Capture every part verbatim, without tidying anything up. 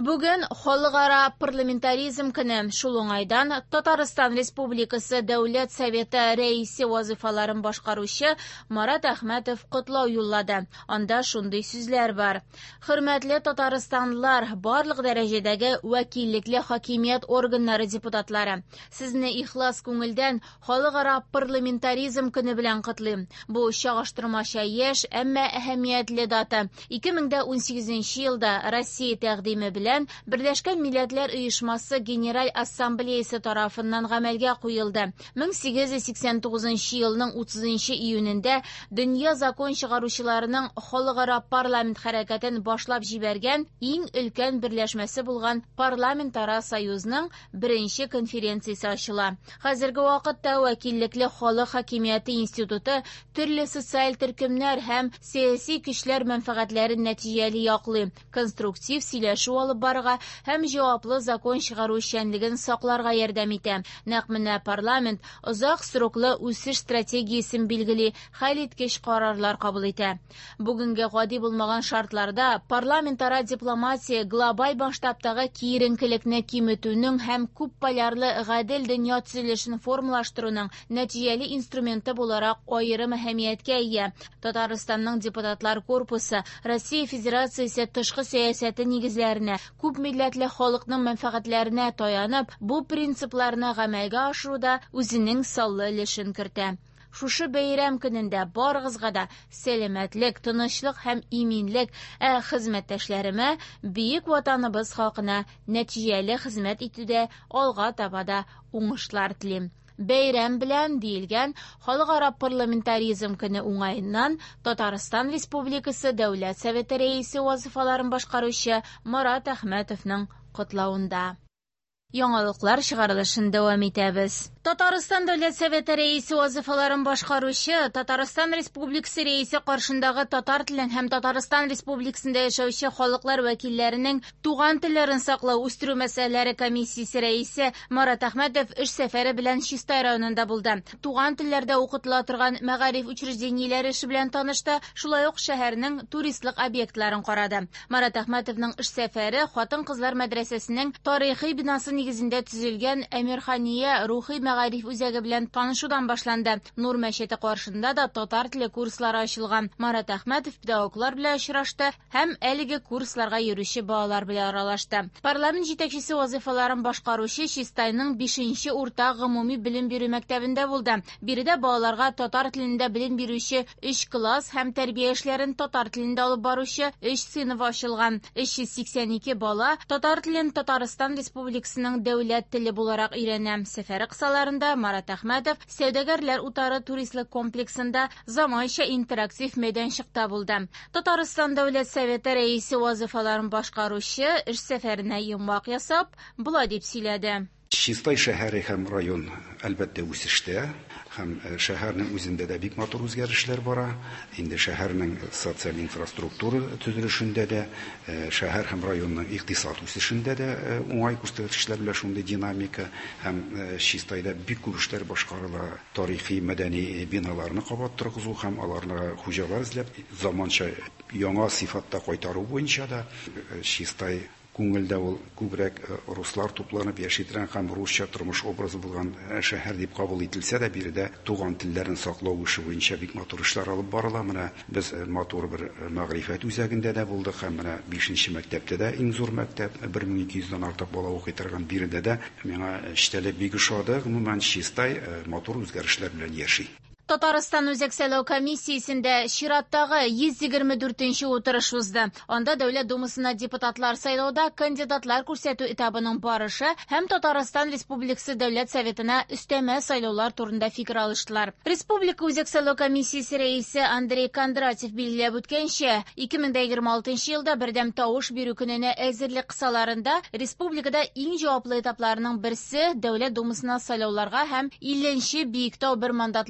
Бүген халыкара парламентаризм көне. Шул уңайдан Татарстан Республикасы Дәүләт Советы рәисе вазифаларын башкаручы Марат Әхмәтов котлау юллады. Анда шундый сүзләр бар. Хөрмәтле татарстанлылар, барлык дәрәҗәдәге вәкиллекле хакимият органнары депутатлары, сезне ихлас күңелдән халыкара парламентаризм көне белән котлыйм. Бу чагыштырмача яшь, әмма әһәмиятле дата. ике мең дә унсигезенче елда Россия тәкъдиме белән Берләшкән Милләтләр Оешмасы Генераль Ассамблеясы тарафыннан гамәлгә куелды. мең сигез йөз сиксән тугызынчы елның утызынчы июнендә дөнья закон чыгаручыларының халыкара парламент хәрәкәтен башлап җибәргән иң өлкән берләшмәсе булган Парламентара союзның беренче конференциясе ачыла. Хәзерге вакытта вәкиллекле халык хакимияте институты төрле социаль төркемнәр һәм сәяси көчләр мәнфәгатьләрен нәтиҗәле яклый, конструктив сөйләшү алып барга һәм җаваплы закон чыгару эшчәнлеген сакларга ярдәм итә. Нәкъ менә парламент озак сроклы үсеш стратегиясен билгели, хәл иткеч карарлар кабул итә. Бүгенге гади булмаган шартларда парламентара дипломатия глобаль масштабтагы киеренкелекне киметүнең һәм күп полярлы гадел дөнья төзелешен формалаштыруның нәтиҗәле инструменты буларак аерым әһәмияткә ия. Татарстанның депутатлар корпусы Россия Федерациясе тышкы сәясәте нигезләренә, күп милләтле халыкның мәнфәгатьләренә таянып, бу принципларны гамәлгә ашыруда үзенең саллы өлешен кертә. Шушы бәйрәм көнендә барыгызга да сәламәтлек, тынычлык һәм иминлек, ә хезмәттәшләремә бөек ватаныбыз халкына нәтиҗәле хезмәт итүдә алга таба да уңышлар телим. Бәйрәм белән диелгән халыкара парламентаризм көне уңаеннан Татарстан Республикасы Дәүләт Советы рәисе вазифаларын башкаручы Марат Әхмәтовның котлауында. Яңалыклар чыгарылышын дәвам итәбез. Татарстан Дәүләт Советы рәисе вазифаларын башкаручы Татарстан Республикасы рәисе каршындагы татар телен һәм Татарстан Республикасында яшәүче халыклар вәкилләренең туган телләрен саклау үстерү мәсьәләләре комиссиясе рәисе Марат Әхмәтов эш сәфәре белән Чистай районында булды. Туган телләрдә укытыла торган мәгариф учреждениеләре эше белән танышты, шулай ук шәһәрнең туристлык объектларын карады. Марат Әхмәтовның эш сәфәре хатын-кызлар мәдрәсәсенең тарихи бинасы нигезендә төзелгән Әмирхания рухи мәгариф үзәге белән танышудан башланды. Нур мәчете каршында да татар теле курслары ачылган. Марат Әхмәтов педагоглар белән очрашты һәм әлеге курсларга йөрүче балалар белән аралашты. Парламент җитәкчесе вазифаларын башкаручы Чистайның бишенче урта гомуми белем бирү мәктәбендә булды. Биредә балаларга татар телендә белем бирүче өч класс һәм тәрбия эшләрен татар телендә алып баручы өч сыйныф ачылган. өч йөз сиксән ике бала татар телен Татарстан Республикасының дәүләт теле буларак өйрәнә. Сәфәре кысаларында Марат Әхмәтов сәүдәгәрләр утары туристлык комплексында заманча интерактив мәйданчыкта булды. Татарстан Дәүләт Советы рәисе вазифаларын башкаручы эш сәфәренә йомгак ясап, булай дип сөйләде. Чистай шәһәре һәм район әлбәттә үсештә, һәм шәһәрнең үзендә дә бик матур үзгәрешләр бара. Инде шәһәрнең социаль инфраструктура төзелешендә дә, шәһәр һәм районның икътисад үсешендә дә уңай күрсәткечләр белән шундый динамика, һәм Чистайда бик күп эшләр башкарыла. Тарихи, мәдәни биналарны кабат торгызу һәм аларны хуҗалар эзләп заманча яңа сыйфатта кайтару буенча да Чистай күңелдә ул күбрәк руслар тупланып яши торган һәм русча тормыш образы булган шәһәр дип кабул ителсә дә, биредә туган телләрен саклау эше буенча бик матур эшләр алып барыла. Менә без матур бер мәгърифәт үзәгендә дә булдык һәм менә бишенче мәктәптә дә, иң зур мәктәп, бер мең ике йөздән артык бала укый торган биредә дә миңа эштәлек бик ошады. Гомумән Чистай матур үзгәрешләр белән яши. Татарстан үзәк сайлау комиссиясендә чираттагы йөз егерме дүртенче утырыш узды. Анда Дәүләт Думасына депутатлар сайлауда кандидатлар күрсәтү этабының барышы һәм Татарстан Республикасы Дәүләт Советына өстәмә сайлаулар турында фикер алыштылар. Республика үзәк сайлау комиссиясе рәисе Андрей Кондратьев билгеләп үткәнчә, ике мең дә егерме алтынчы елда бердәм тавыш бирү көненә әзерлек кысаларында республикада иң җаваплы этапларның берсе Дәүләт Думасына сайлауларга һәм илленче Биектау бер мандатлы округы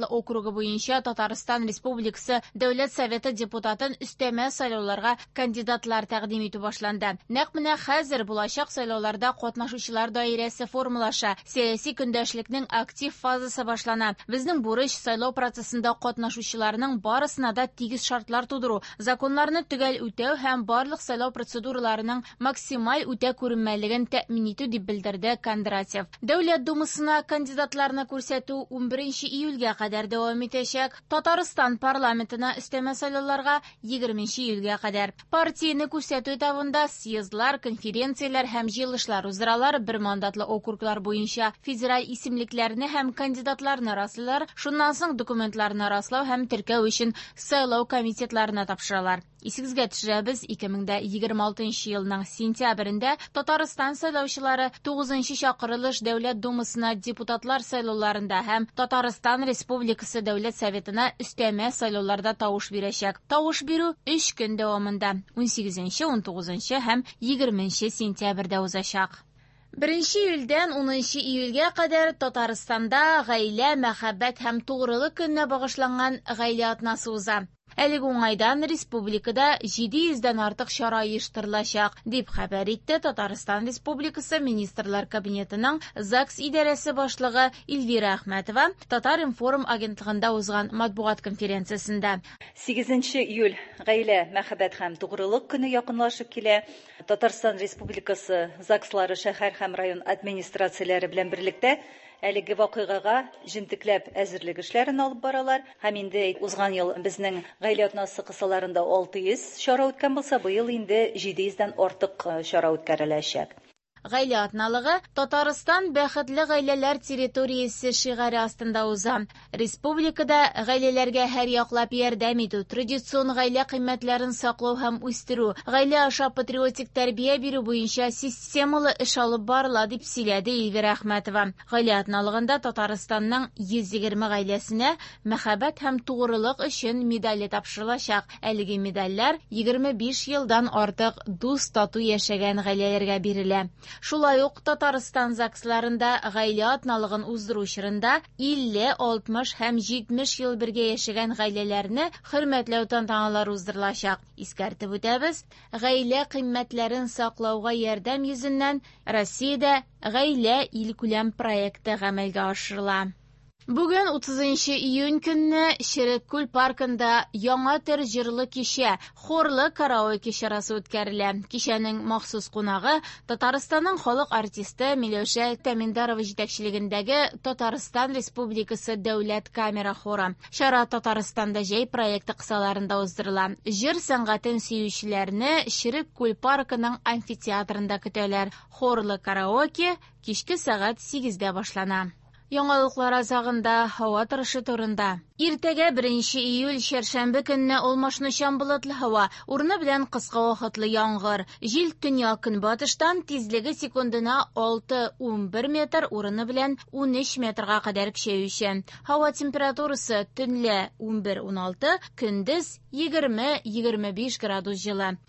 округы буенча Татарстан Республикасы Дәүләт Советы депутатын өстәмә сайлауларга кандидатлар тәкъдим итү башланды. Нәкъ менә хәзер булачак сайлауларда катнашучылар даирәсе формулаша, сәяси көндәшлекнең актив фазасы башлана. Безнең бурыч сайлау процессында катнашучыларның барысына да тигез шартлар тудыру, законнарны төгәл үтәү һәм барлык сайлау процедураларының максималь үтә күренмәлеген тәэмин итү дип белдерде Кондратьев. Дәүләт думасына кандидатларны күрсәтү унберенче июльгә кадәр дәвам итәчәк. Татарстан парламентына өстәмә сайлауларга егерменче июльгә кадәр. Партияне күрсәтү этабында съездлар, конференциялар һәм җыелышлар уздыралар, бер мандатлы округлар буенча федераль исемлекләрне һәм кандидатларны раслыйлар, шуннан соң документларны раслау һәм теркәү өчен сайлау комитетларына тапшыралар. Исегезгә төшерәбез, ике мең егерме алтынчы елның сентябрендә Татарстан сайлаучылары тугызынчы чакырылыш Дәүләт думасына депутатлар сайлауларында һәм Татарстан Республикасы Дәүләт Советына өстәмә сайлауларда тавыш бирәчәк. Тавыш бирү өч көн дәвамында унсигезенче, унтугызынчы һәм егерменче сентябрьдә узачак. Беренче июльдән унынчы июльгә кадәр Татарстанда гаилә, мәхәббәт һәм тугрылык көненә багышланган гаилә атнасы уза. Әлеге уңайдан республикада җиде йөздән артык чара оештырылачак, дип хәбәр итте Татарстан Республикасы Министрлар Кабинетының ЗАГС идарәсе башлыгы Эльвира Әхмәтова Татар-Информ агентлыгында узган матбугат конференциясендә. сигезенче июль гаилә, мәхәббәт һәм тугрылык көне якынлашып килә. Татарстан Республикасы ЗАГСлары шәһәр һәм район администрацияләре белән берлектә әлеге вакыйгага җентекләп әзерлек эшләрен алып баралар. Һәм инде узган ел безнең гаилә атнасы кысаларында алты йөз чара үткән булса, быел инде җиде йөздән артык чара үткәреләчәк. Гаилә атналыгы Татарстан бәхетле гаиләләр территориясе шигаре астында уза. Республикада гаиләләргә һәр яклап ярдәм итү, традицион гаилә кыйммәтләрен саклау һәм үстерү, гаилә аша патриотик тәрбия бирү буенча системалы эш алып барыла, дип сөйләде Эльвира Әхмәтова. Гаилә атналыгында Татарстанның йөз егерме гаиләсенә мәхәббәт һәм тугрылык өчен медале тапшырылачак. Әлеге медальләр егерме биш елдан артык дус тату яшәгән гаиләләргә бирелә. Шулай ук Татарстан ЗАГСларында гаилә атналыгын уздыру чорында илле, алтмыш һәм җитмеш ел бергә яшәгән гаиләләрне хөрмәтләү тантаналары уздырылачак. Искәртеп үтәбез, гаилә кыйммәтләрен саклауга ярдәм йөзеннән Россиядә гаилә илкүләм проекты гамәлгә ашырыла. Бүген утызынчы июнь көнне Шереккүл паркында яңа төр җырлы кичә, хорлы караоке чарасы үткәрелә. Кичәнең махсус кунагы Татарстанның халык артисты Миләүшә Тәминдарова җитәкчелегендәге Татарстан Республикасы Дәүләт камера хоры. Чара Татарстанда җәй проекты кысаларында уздырыла. Җыр сәнгатен сөючеләрне Шереккүл паркының амфитеатрында көтәләр. Хорлы караоке кичке сәгать сигездә башлана. Яңалыклар азагында һава торышы турында. Иртәгә беренче июль чәршәмбе көнне алмашнычан болытлы һава, урыны белән кыска вакытлы яңгыр. Җил төньяк-көнбатыштан тизлеге секундына алты-унбер метр, урыны белән ун өч метрга кадәр көчәючән. Һава температурасы төнлә унбер-уналты, көндез егерме-егерме биш градус җылы.